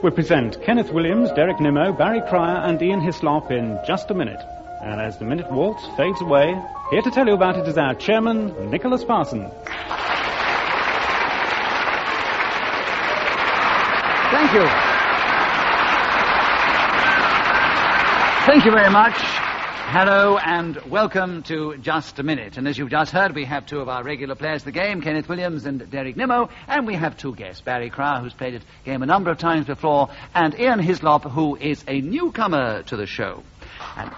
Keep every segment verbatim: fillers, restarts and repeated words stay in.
We present Kenneth Williams, Derek Nimmo, Barry Cryer and Ian Hislop in Just a Minute. And as the minute waltz fades away, here to tell you about it is our chairman, Nicholas Parsons. Thank you. Thank you very much. Hello and welcome to Just a Minute. And as you've just heard, we have two of our regular players of the game, Kenneth Williams and Derek Nimmo, and we have two guests, Barry Cryer, who's played this game a number of times before, and Ian Hislop, who is a newcomer to the show. And...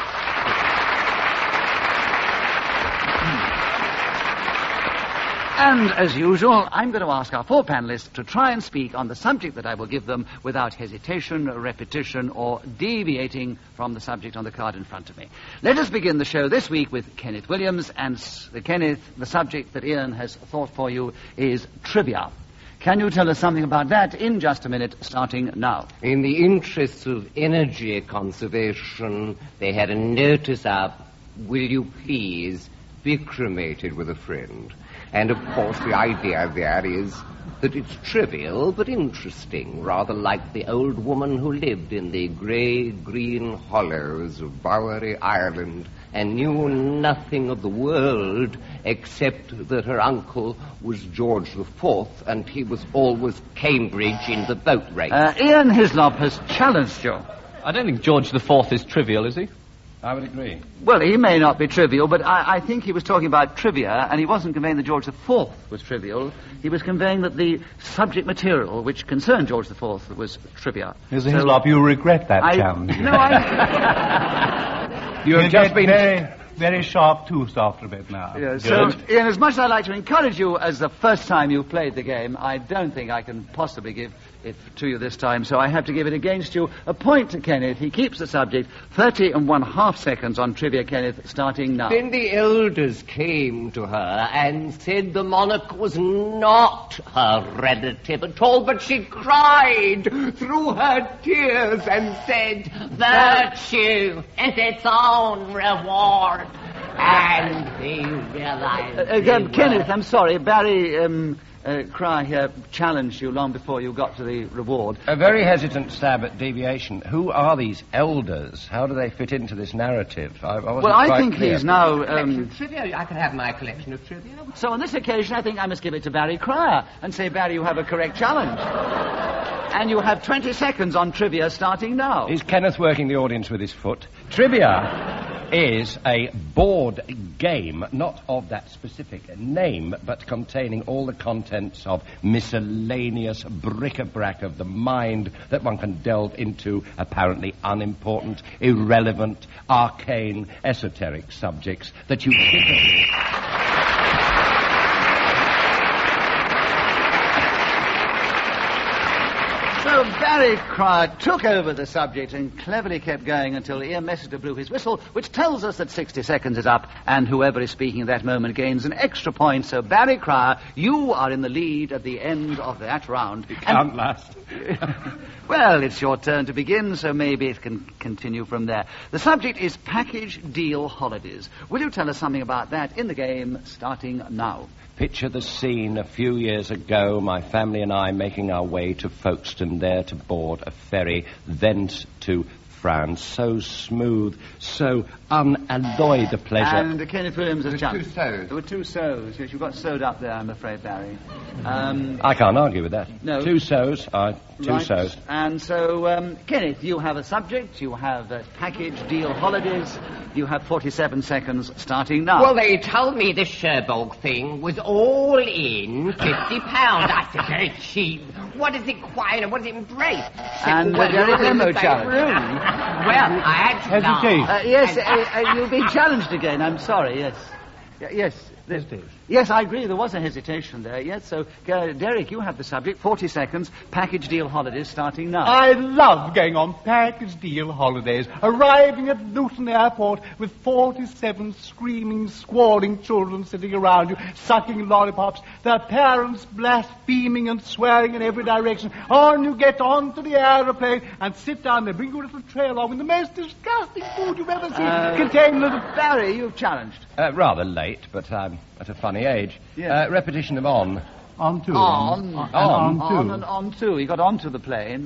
And, as usual, I'm going to ask our four panelists to try and speak on the subject that I will give them without hesitation, repetition, or deviating from the subject on the card in front of me. Let us begin the show this week with Kenneth Williams, and the Kenneth, the subject that Ian has thought for you is trivia. Can you tell us something about that in just a minute, starting now? In the interests of energy conservation, they had a notice up, will you please be cremated with a friend? And, of course, the idea there is that it's trivial but interesting, rather like the old woman who lived in the grey-green hollows of Bowery, Ireland, and knew nothing of the world except that her uncle was George the Fourth, and he was always Cambridge in the boat race. Uh, Ian Hislop has challenged you. I don't think George the Fourth is trivial, is he? I would agree. Well, he may not be trivial, but I, I think he was talking about trivia, and he wasn't conveying that George the Fourth was trivial. He was conveying that the subject material which concerned George the Fourth was trivia. Mister So Hislop, you regret that I, challenge. No, I... you have just been very, very sharp-toothed after a bit now. Yeah, so, Ian, as much as I'd like to encourage you as the first time you played the game, I don't think I can possibly give it to you this time, so I have to give it against you. A point to Kenneth. He keeps the subject. Thirty and one half seconds on trivia, Kenneth, starting now. Then the elders came to her and said the monarch was not her relative at all, but she cried through her tears and said, virtue is its own reward. And they realized... Uh, again, Kenneth, I'm sorry, Barry... Um, Uh, Cryer here challenged you long before you got to the reward. A very hesitant stab at deviation. Who are these elders? How do they fit into this narrative? I, I wasn't well, I quite think clear. he's now... Um, trivia. I can have my collection of trivia. So on this occasion, I think I must give it to Barry Cryer and say, Barry, you have a correct challenge. And you have twenty seconds on trivia starting now. Is Kenneth working the audience with his foot? Trivia is a board game, not of that specific name, but containing all the contents of miscellaneous bric-a-brac of the mind that one can delve into apparently unimportant, irrelevant, arcane, esoteric subjects that you typically... So Barry Cryer took over the subject and cleverly kept going until Ian Messiter blew his whistle, which tells us that sixty seconds is up, and whoever is speaking at that moment gains an extra point. So Barry Cryer, you are in the lead at the end of that round. You can't last. Well, it's your turn to begin, so maybe it can continue from there. The subject is package deal holidays. Will you tell us something about that in the game, starting now? Picture the scene a few years ago, my family and I making our way to Folkestone, there to board a ferry, thence to France. So smooth, so unalloyed a pleasure. And uh, Kenneth Williams has jumped. Two so's. There were two so's. Yes, you got sewed up there, I'm afraid, Barry. Um, I can't argue with that. No. Two so's, uh, two right. so's. And so, um, Kenneth, you have a subject, you have a package deal holidays, you have forty-seven seconds starting now. Well, they told me the Cherbourg thing was all in fifty pounds. I said, very cheap. What does it require? What does it embrace? And well, Derek in the Nimmo same challenge. room. Well, I had to laugh. Hesitation. Uh, yes, And- uh, uh, you've been challenged again, I'm sorry, yes. Y- yes. Yes, Dave. Yes, I agree. There was a hesitation there. Yes, so, uh, Derek, you have the subject. forty seconds. Package deal holidays starting now. I love going on package deal holidays, arriving at Luton Airport with forty-seven screaming, squalling children sitting around you, sucking lollipops, their parents blaspheming and swearing in every direction. On you get onto the aeroplane and sit down. They bring you a little tray along with the most disgusting food you've ever seen, Uh, containing little... Barry, you've challenged. Uh, rather late, but I'm at a funny age. Yeah. Uh, repetition of on. On two. On. On, On. on two. On and on too. He got onto the plane.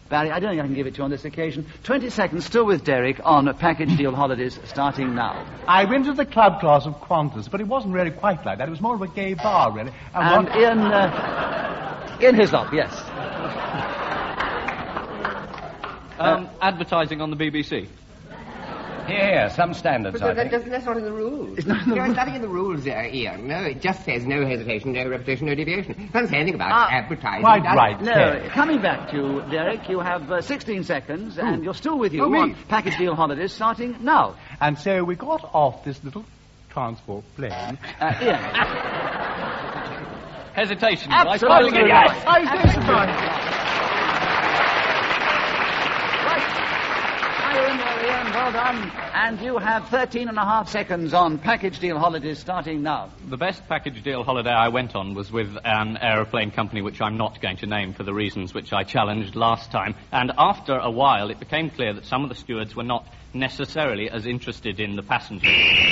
Barry, I don't think I can give it to you on this occasion. Twenty seconds still with Derek on package deal holidays starting now. I went to the club class of Qantas, but it wasn't really quite like that. It was more of a gay bar, really. And, and one... Ian, uh, Ian Hislop, yes. Um, uh, advertising on the B B C. Here, some standards, But I that, think. that's, that's not in the rules. It's not in the There's rules. nothing in the rules, uh, Ian. No, it just says no hesitation, no repetition, no deviation. It doesn't say anything about Ah, advertising. quite does it? right. No, Okay. coming back to you, Derek, you have uh, sixteen seconds, and you're still with you Oh, me? on package deal holidays starting now. And so we got off this little transport plane. Uh, Ian. Hesitation. Absolutely Like- right. Yes, I was Absolutely disappointed. right. Hi, Ian, well, Ian, well done. And you have thirteen and a half seconds on package deal holidays starting now. The best package deal holiday I went on was with an aeroplane company which I'm not going to name for the reasons which I challenged last time. And after a while, it became clear that some of the stewards were not necessarily as interested in the passengers.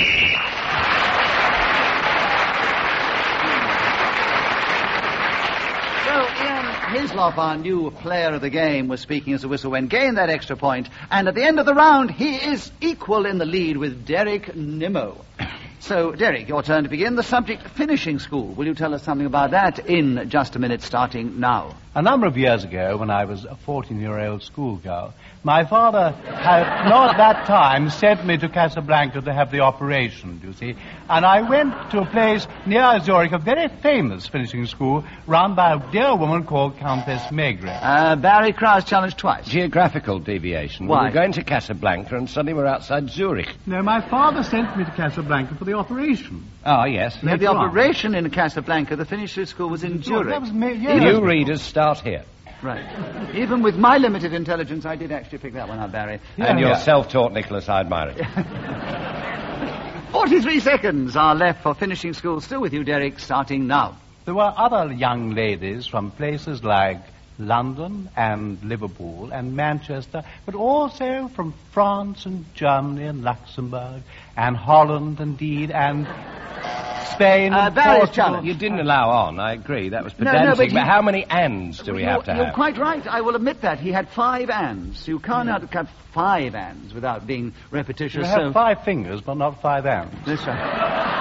So, Ian Hislop, our new player of the game, was speaking as a whistle when gained that extra point, and at the end of the round, he is equal in the lead with Derek Nimmo. So, Derek, your turn to begin. The subject, finishing school. Will you tell us something about that in just a minute, starting now? A number of years ago, when I was a fourteen-year-old schoolgirl, my father had not at that time sent me to Casablanca to have the operation, you see. And I went to a place near Zurich, a very famous finishing school, run by a dear woman called Countess Maigret. Uh, Barry Krauss challenged twice. Geographical deviation. Why? We were going to Casablanca and suddenly we're outside Zurich. No, my father sent me to Casablanca for the operation. Ah, yes. We had the Later on. operation in Casablanca. The finishing school was in Zurich. That was ma- yes. New readers start here. Right. Even with my limited intelligence, I did actually pick that one up, Barry. And Yeah. you're self-taught, Nicholas, I admire it. Forty-three seconds are left for finishing school. Still with you, Derek, starting now. There were other young ladies from places like London and Liverpool and Manchester, but also from France and Germany and Luxembourg and Holland, indeed, and Spain Uh, and Barry's Portugal. challenge. You didn't allow on, I agree. That was No, no, pedantic. but you- how many ands do we you're, have to You're have? quite right. I will admit that. He had five ands. You can't have cut five ands without being You repetitious. have so five fingers, but not five hands. That's right.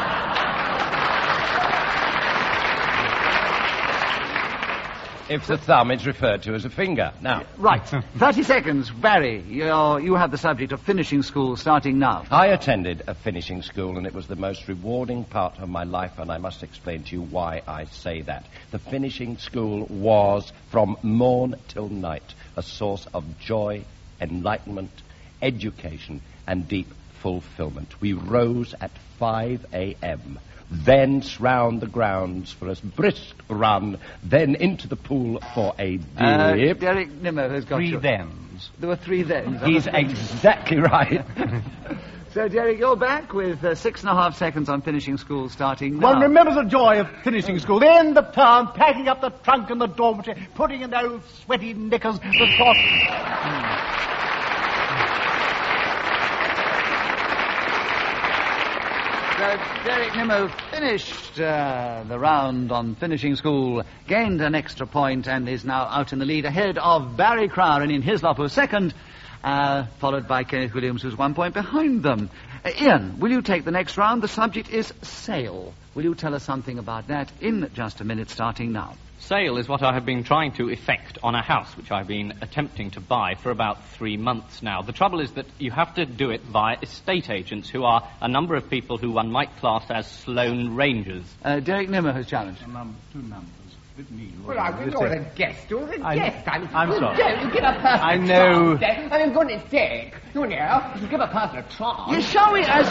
If the thumb is referred to as a finger. Now, Right. Thirty seconds. Barry, you're, you have the subject of finishing school starting now. I attended a finishing school, and it was the most rewarding part of my life, and I must explain to you why I say that. The finishing school was, from morn till night, a source of joy, enlightenment, education, and deep fulfillment. We rose at five a.m., thence round the grounds for a brisk run, then into the pool for a Uh, dip. Derek Nimmo has got Three you. thens. There were three thens. He's exactly right. So, Derek, you're back with uh, six and a half seconds on finishing school starting now. One remembers the joy of finishing school, the end of term, packing up the trunk in the dormitory, putting in those sweaty knickers, the cost... So, Derek Nimmo finished uh, the round on finishing school, gained an extra point, and is now out in the lead ahead of Barry Crowder and Ian Hislop, who's second, uh, followed by Kenneth Williams, who's one point behind them. Uh, Ian, will you take the next round? The subject is sail. Will you tell us something about that in just a minute, starting now? Sale is what I have been trying to effect on a house which I've been attempting to buy for about three months now. The trouble is that you have to do it via estate agents, who are a number of people who one might class as Sloane Rangers. Uh, Derek Nimmo has challenged. Number, two numbers. With me. Well, I was you're a guest. You're a I'm- guest. I'm, I'm you sorry. Don't give a person I a know. chance. I mean, goodness sake. You know, if you give a person a chance... Yes, shall we? As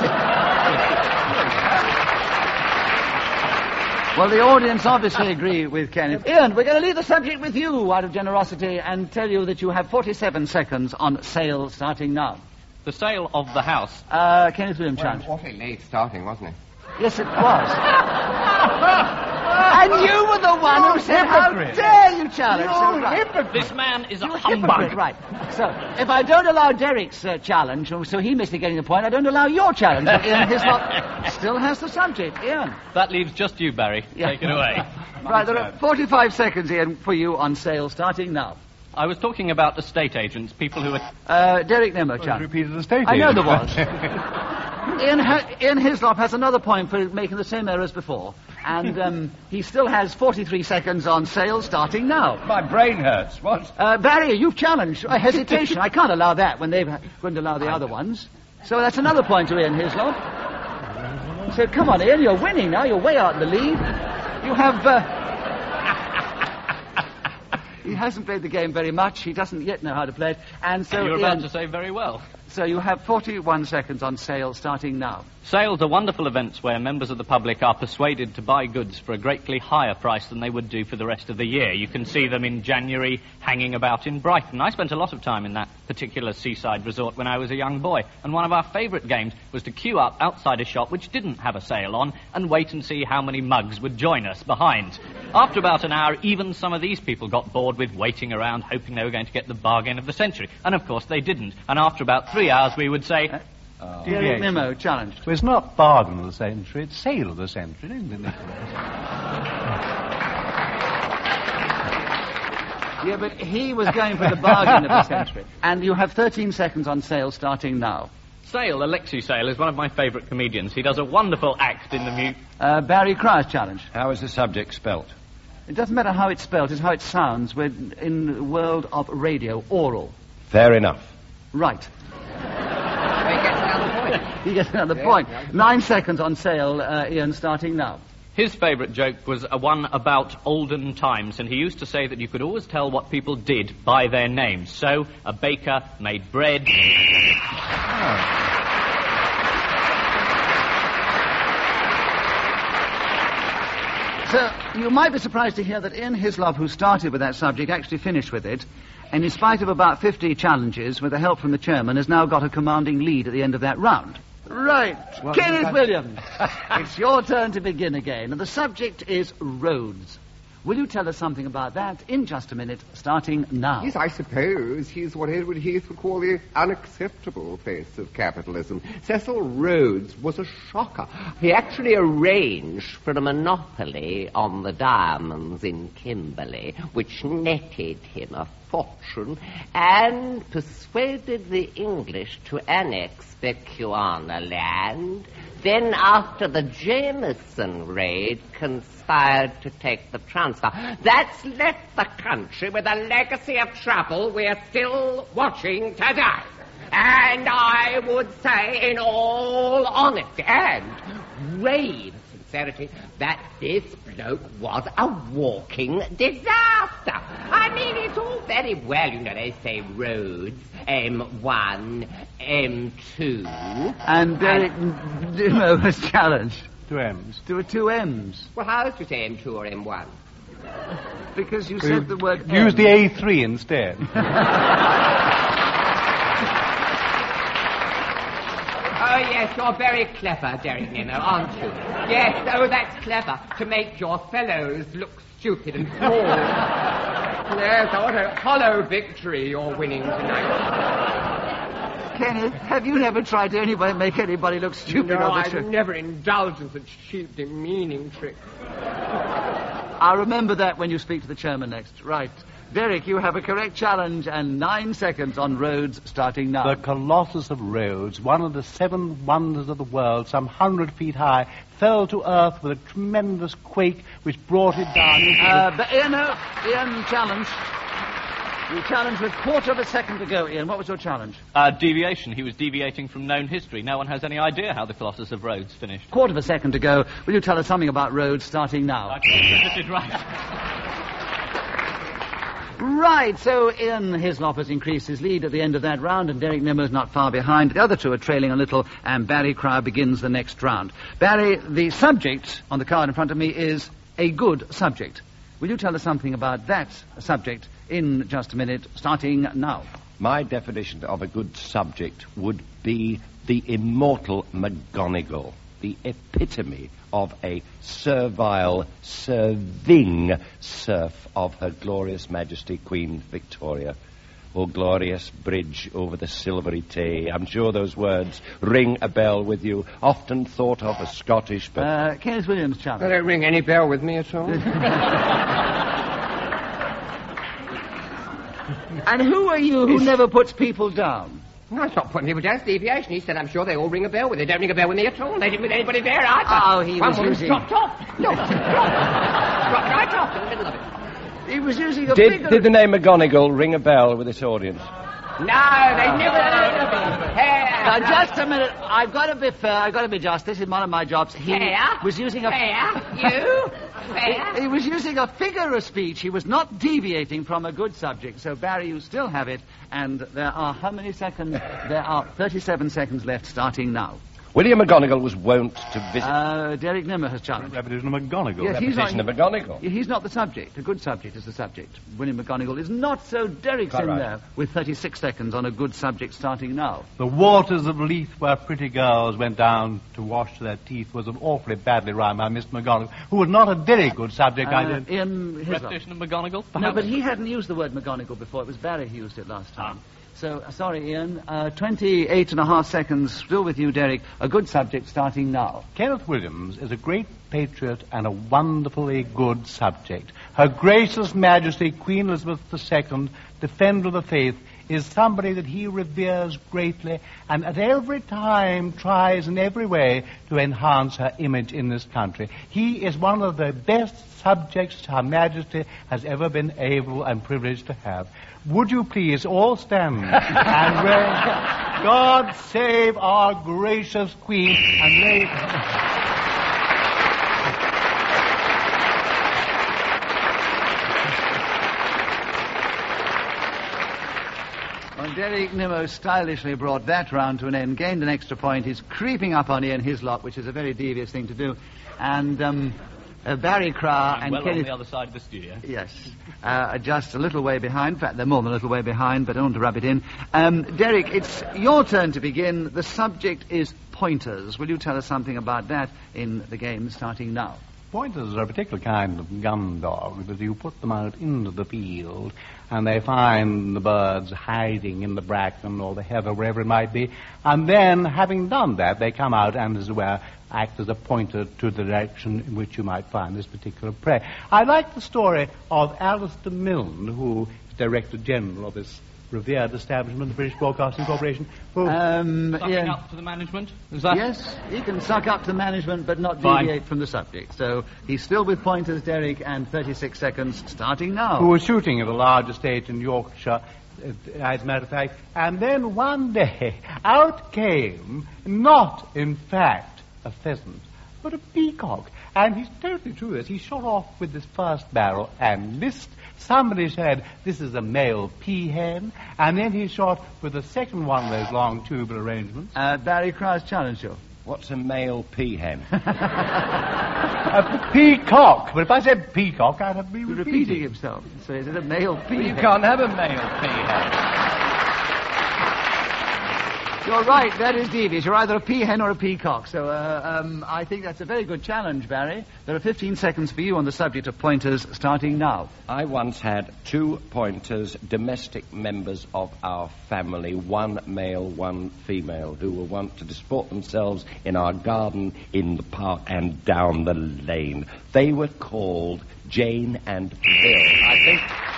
Well, the audience obviously agree with Kenneth. Ian, we're going to leave the subject with you out of generosity and tell you that you have forty-seven seconds on sale starting now. The sale of the house. Uh, Kenneth Williams Well, challenge. awfully late starting, wasn't it? Yes, it was. And you were the one who said, how hypocrite. dare you challenge? So, right. hypocrite. This man is a You humbug. hypocrite, right. So, if I don't allow Derek's uh, challenge, so he missed getting the point, I don't allow your challenge. So Ian Hislop still has the subject. Ian. That leaves just you, Barry. Yeah. Take it away. Right, there are forty-five seconds, Ian, for you on sale starting now. I was talking about estate agents, people who are... Uh, Derek Nimmo, Well, chap. repeated estate I know agent. there was. Ian, ha- Ian Hislop has another point for making the same error as before. And um, he still has forty-three seconds on sale starting now. My brain hurts. What? Uh, Barry, you've challenged a hesitation. I can't allow that when they wouldn't allow the other ones. So that's another point to Ian Hislop. So come on, Ian, you're winning now. You're way out in the lead. You have... Uh... he hasn't played the game very much. He doesn't yet know how to play it. And so, You're Ian, about to say very well. so you have forty-one seconds on sale starting now. Sales are wonderful events where members of the public are persuaded to buy goods for a greatly higher price than they would do for the rest of the year. You can see them in January hanging about in Brighton. I spent a lot of time in that particular seaside resort when I was a young boy, and one of our favourite games was to queue up outside a shop which didn't have a sale on and wait and see how many mugs would join us behind. After about an hour, even some of these people got bored with waiting around hoping they were going to get the bargain of the century. And of course they didn't. And after about three hours we would say... Uh, Derek Nimmo, challenged. Well, it's not bargain of the century, it's sale of the century, isn't it, Nicholas? Yeah, but he was going for the bargain of the century. And you have thirteen seconds on sale starting now. Sale, Alexei Sale, is one of my favourite comedians. He does a wonderful act in the mu... Uh, Barry Cryer's challenge. How is the subject spelt? It doesn't matter how it's spelled, it's how it sounds. We're in the world of radio, oral. Fair enough. Right. He gets another point. He gets another point. Nine seconds on sale, uh, Ian, starting now. His favourite joke was a one about olden times, and he used to say that you could always tell what people did by their names. So, a baker made bread... So, you might be surprised to hear that Ian Hislop, who started with that subject, actually finished with it. And in spite of about fifty challenges, with the help from the chairman, has now got a commanding lead at the end of that round. Right. Well, Kenneth that- Williams, it's your turn to begin again. And the subject is roads. Will you tell us something about that in just a minute, starting now? Yes, I suppose he's what Edward Heath would call the unacceptable face of capitalism. Cecil Rhodes was a shocker. He actually arranged for a monopoly on the diamonds in Kimberley, which netted him a fortune, and persuaded the English to annex Bechuanaland. Then, after the Jameson raid, conspired to take the transfer. That's left the country with a legacy of trouble we're still watching today. And I would say, in all honesty and grave sincerity, that this bloke was a walking disaster. I mean, it's all very well, you know, they say roads, M one, M two... And Derek Nimmo was challenged. Two M's. There were two M's. Well, how did you say M two or M one? Because you said the word Use M. the A three instead. Oh, yes, you're very clever, Derek Nimmo, aren't you? Yes, oh, that's clever, to make your fellows look stupid and small. Yes, what a hollow victory you're winning tonight. Kenneth, have you never tried to anybody make anybody look stupid No, on the I've show? never indulged in such cheap, demeaning tricks. I'll remember that when you speak to the chairman next. Right. Derek, you have a correct challenge and nine seconds on roads starting now. The Colossus of Rhodes, one of the seven wonders of the world, some hundred feet high, fell to earth with a tremendous quake which brought it down into Uh, but Ian, uh, Ian challenged. You challenged with quarter of a second to go, Ian. What was your challenge? Uh, deviation. He was deviating from known history. No one has any idea how the Colossus of Rhodes finished. Quarter of a second to go. Will you tell us something about roads starting now? I can't get it right. Right, so Ian Hislop has increased his lead at the end of that round, and Derek Nimmo's not far behind. The other two are trailing a little, and Barry Cryer begins the next round. Barry, the subject on the card in front of me is a good subject. Will you tell us something about that subject in just a minute, starting now? My definition of a good subject would be the immortal McGonagall, the epitome of a servile, serving serf of Her Glorious Majesty Queen Victoria. Oh, glorious bridge over the silvery Tay. I'm sure those words ring a bell with you, often thought of as Scottish, but... Uh, Kenneth Williams' challenge. They don't ring any bell with me at all. And who are you who never puts people down? No, it's not putting people down. It's deviation. He said, I'm sure they all ring a bell. Well, they don't ring a bell with me at all. They didn't with anybody there either. Oh, he One was woman's using... dropped off. No, dropped. dropped right off in the middle of it. He was using a Did, figure... did the name McGonagall ring a bell with this audience? No, they never heard of it. Now, just a minute. I've got to be fair. I've got to be just. This is one of my jobs. He Fair? was using a... Fair? You? Fair? He, he was using a figure of speech. He was not deviating from a good subject. So, Barry, you still have it. And there are how many seconds? There are thirty-seven seconds left, starting now. William McGonagall was wont to visit... Uh, Derek Nimmer has challenged. Repetition of McGonagall. Yes, he's Repetition not, of McGonagall. He's not the subject. A good subject is the subject. William McGonagall is not, so Derek's Quite in right. there with thirty-six seconds on a good subject starting now. The waters of Leith where pretty girls went down to wash their teeth was an awfully badly rhymed by Mister McGonagall, who was not a very good subject, I Uh, did. Ian Hislop. Repetition of McGonagall? No, perhaps? but he hadn't used the word McGonagall before. It was Barry who used it last time. So, uh, sorry, Ian. Uh, twenty-eight and a half seconds still with you, Derek. A good subject starting now. Kenneth Williams is a great patriot and a wonderfully good subject. Her gracious majesty, Queen Elizabeth the Second, defender of the faith, is somebody that he reveres greatly and at every time tries in every way to enhance her image in this country. He is one of the best subjects Her Majesty has ever been able and privileged to have. Would you please all stand and raise God save our gracious Queen and lay... Well, Derek Nimmo stylishly brought that round to an end, gained an extra point. He's creeping up on Ian Hislop, which is a very devious thing to do. And um, uh, Barry Crah I'm and well Kenneth... on the other side of the studio. Yes, uh, are just a little way behind. In fact, they're more than a little way behind, but I don't want to rub it in. Um, Derek, it's your turn to begin. The subject is pointers. Will you tell us something about that in the game starting now? Pointers are a particular kind of gun dog that you put them out into the field and they find the birds hiding in the bracken or the heather, wherever it might be. And then, having done that, they come out and, as it were, act as a pointer to the direction in which you might find this particular prey. I like the story of Alistair Milne, who is Director General of this revered establishment, the British Broadcasting Corporation, who... Um, Sucking yeah. up to the management? Is that... Yes, he can suck up to management but not Fine. deviate from the subject. So he's still with pointers, Derek, and thirty-six seconds starting now. who was shooting at a large estate in Yorkshire, uh, as a matter of fact. And then one day, out came, not, in fact, a pheasant, but a peacock. And he's totally true this. He shot off with his first barrel and missed. Somebody said, this is a male peahen. And then he shot with the second one of those long tubular arrangements. Uh, Barry Crah's challenge you. What's a male peahen? A peacock. But if I said peacock, I'd have to be Repeating repeating. himself. So is it a male You peahen? can't have a male peahen. You're right, that is devious. You're either a peahen or a peacock. So uh, um, I think that's a very good challenge, Barry. There are fifteen seconds for you on the subject of pointers starting now. I once had two pointers, domestic members of our family, one male, one female, who were wont to disport themselves in our garden, in the park, and down the lane. They were called Jane and Bill. I think...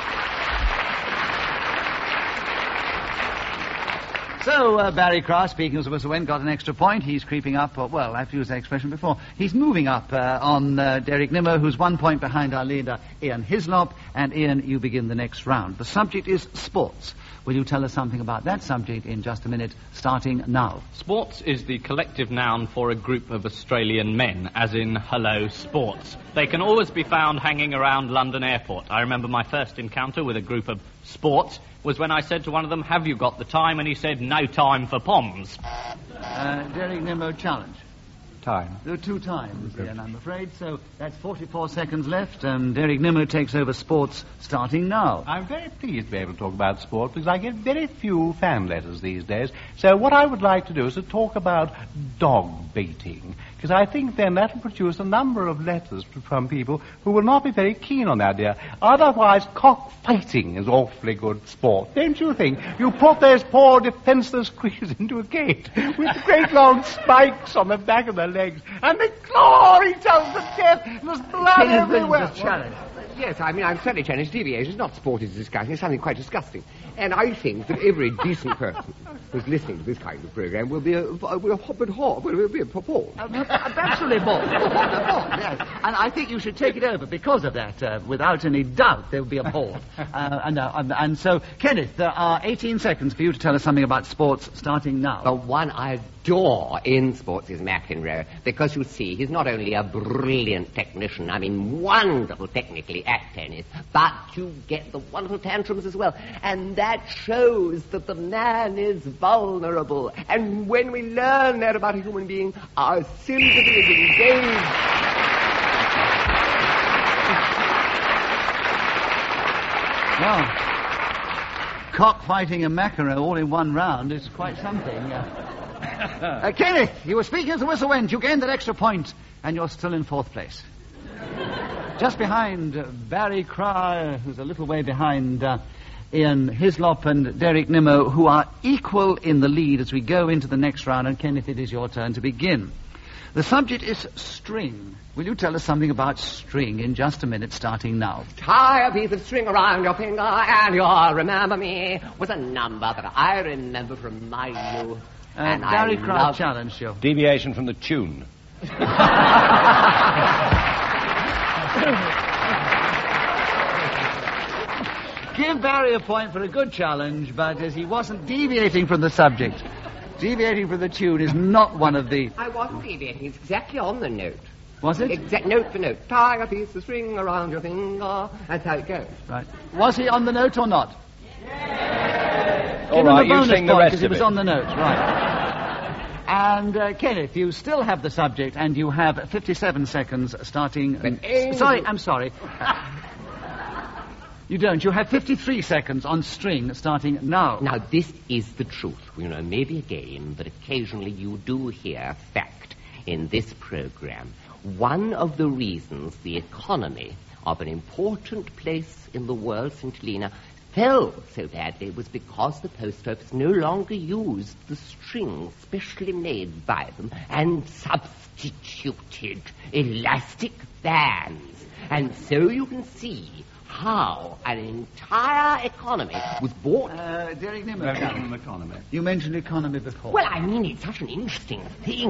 So, uh, Barry Crah, speaking as Mister Wen, got an extra point. He's creeping up, uh, well, I've used that expression before. He's moving up uh, on uh, Derek Nimmo, who's one point behind our leader, Ian Hislop. And Ian, you begin the next round. The subject is sports. Will you tell us something about that subject in just a minute, starting now? Sports is the collective noun for a group of Australian men, as in hello sports. They can always be found hanging around London Airport. I remember my first encounter with a group of sports was when I said to one of them, have you got the time? And he said, no time for poms. Uh, Derek Nimmo, challenge. Time. There are two times, Ian, I'm afraid. So that's forty-four seconds left. Um, Derek Nimmo takes over sports starting now. I'm very pleased to be able to talk about sport because I get very few fan letters these days. So what I would like to do is to talk about dog baiting, because I think then that will produce a number of letters from people who will not be very keen on the idea. Otherwise, cockfighting is awfully good sport, don't you think? You put those poor defenseless creatures into a gate with great long spikes on the back of their legs, and they claw each other to death, and there's blood Kenneth everywhere. Williams' challenge. Yes, I mean, I'm certainly challenged deviation. It's not sport is disgusting. It's something quite disgusting. And I think that every decent person who's listening to this kind of program will be a, will a hop and hop, will be appalled. Uh, absolutely appalled. Appalled, yes. And I think you should take it over because of that. Uh, without any doubt, they will be appalled. uh, and, uh, and, and so, Kenneth, there are eighteen seconds for you to tell us something about sports starting now. The one I adore in sports is McEnroe, because you see, he's not only a brilliant technician, I mean, wonderful technically at tennis, but you get the wonderful tantrums as well. And that shows that the man is vulnerable. And when we learn that about a human being, our sympathy is engaged. Wow. Cockfighting and McEnroe all in one round is quite something. Uh, uh, Kenneth, you were speaking as the whistle went. You gained that extra point, and you're still in fourth place. Just behind uh, Barry Cryer, who's a little way behind uh, Ian Hislop and Derek Nimmo, who are equal in the lead as we go into the next round. And Kenneth, it is your turn to begin. The subject is string. Will you tell us something about string in just a minute, starting now? Tie a piece of string around your finger and you'll remember me was a number that I remember from my youth. Uh, and Barry I Cryer love... challenged you. Deviation from the tune. Give Barry a point for a good challenge, but as he wasn't deviating from the subject. Deviating from the tune is not one of the... I wasn't deviating. It's exactly on the note. Was it? Exact note for note. Tie a piece of string around your finger. That's how it goes. Right. Was he on the note or not? Yes. Give All him right, a you bonus sing the point rest because he of was it. on the note. Right. And, uh, Kenneth, you still have the subject, and you have fifty-seven seconds starting... But uh, sorry, I'm sorry. You don't. You have fifty-three seconds on string starting now. Now, this is the truth. You know, maybe a game, but occasionally you do hear fact in this program. One of the reasons the economy of an important place in the world, Saint Helena, fell so badly was because the post office no longer used the strings specially made by them and substituted elastic bands. And so you can see how an entire economy was bought. Uh, Derek Nimmo. economy. You mentioned economy before. Well, I mean, it's such an interesting thing.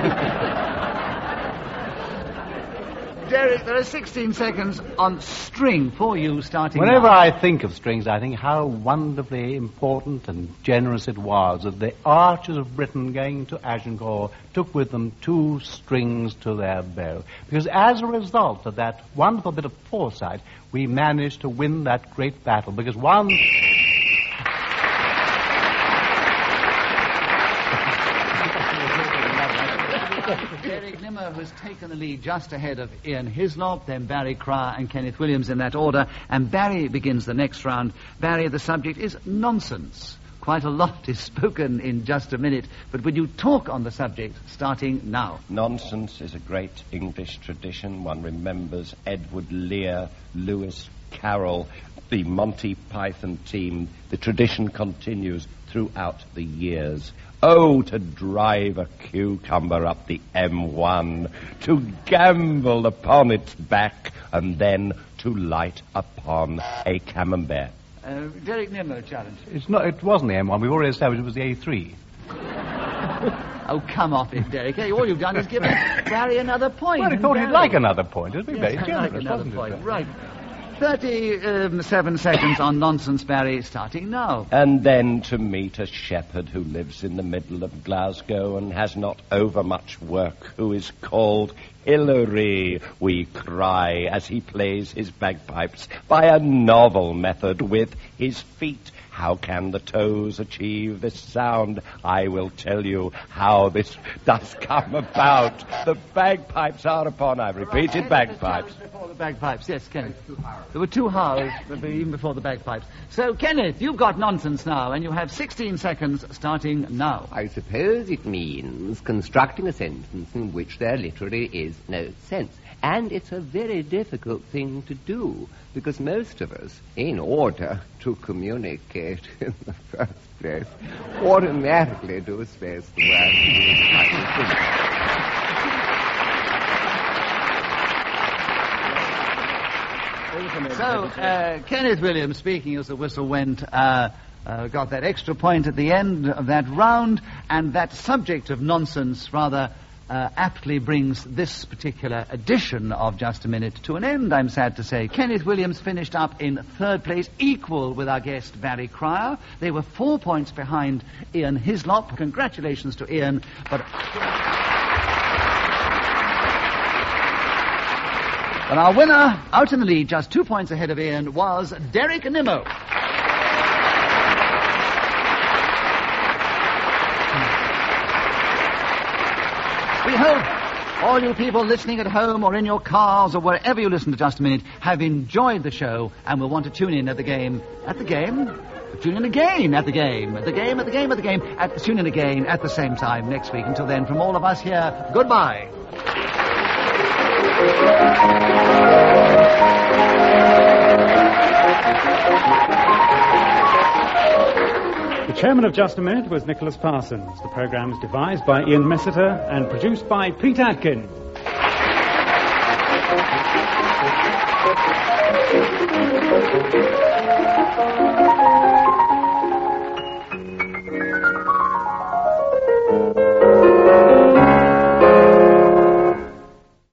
Derek, there are sixteen seconds on string for you starting Whenever now. I think of strings, I think how wonderfully important and generous it was that the archers of Britain going to Agincourt took with them two strings to their bow. Because as a result of that wonderful bit of foresight, we managed to win that great battle. Because one... Derek Nimmo has taken the lead just ahead of Ian Hislop, then Barry Cryer and Kenneth Williams in that order. And Barry begins the next round. Barry, the subject is nonsense. Quite a lot is spoken in just a minute, but will you talk on the subject starting now? Nonsense is a great English tradition. One remembers Edward Lear, Lewis Carroll, the Monty Python team. The tradition continues throughout the years. Oh, to drive a cucumber up the M one, to gamble upon its back, and then to light upon a camembert. Uh, Derek Nimmo challenge. It's not, it wasn't the M one. We've already established it was the A three. Oh, come off it, Derek. Hey, all you've done is given Barry another point. Well, I thought he'd Barry- like another point. It'd be Yes, very I'd generous, like another wasn't point. it? Right. thirty-seven seconds on nonsense, Barry, starting now. And then to meet a shepherd who lives in the middle of Glasgow and has not overmuch work, who is called Hilary, we cry as he plays his bagpipes by a novel method with his feet. How can the toes achieve this sound? I will tell you how this does come about. The bagpipes are upon, I've repeated, bagpipes. Before the bagpipes, yes, Kenneth. There were two hows, but even before the bagpipes. So, Kenneth, you've got nonsense now, and you have sixteen seconds starting now. I suppose it means constructing a sentence in which there literally is no sense. And it's a very difficult thing to do, because most of us, in order to communicate in the first place, automatically do space the word. Well, the So, uh, Kenneth Williams, speaking as the whistle went, uh, uh, got that extra point at the end of that round, and that subject of nonsense rather uh, aptly brings this particular edition of Just a Minute to an end, I'm sad to say. Kenneth Williams finished up in third place, equal with our guest Barry Cryer. They were four points behind Ian Hislop. Congratulations to Ian, but... But our winner, out in the lead, just two points ahead of Ian, was Derek Nimmo. We hope all you people listening at home or in your cars or wherever you listen to Just a Minute have enjoyed the show and will want to tune in at the game. At the game? Tune in again at the game. At the game, at the game, at the game. At, tune in again at the same time next week. Until then, from all of us here, goodbye. The chairman of Just a Minute was Nicholas Parsons. The programme was devised by Ian Messiter and produced by Pete Atkin.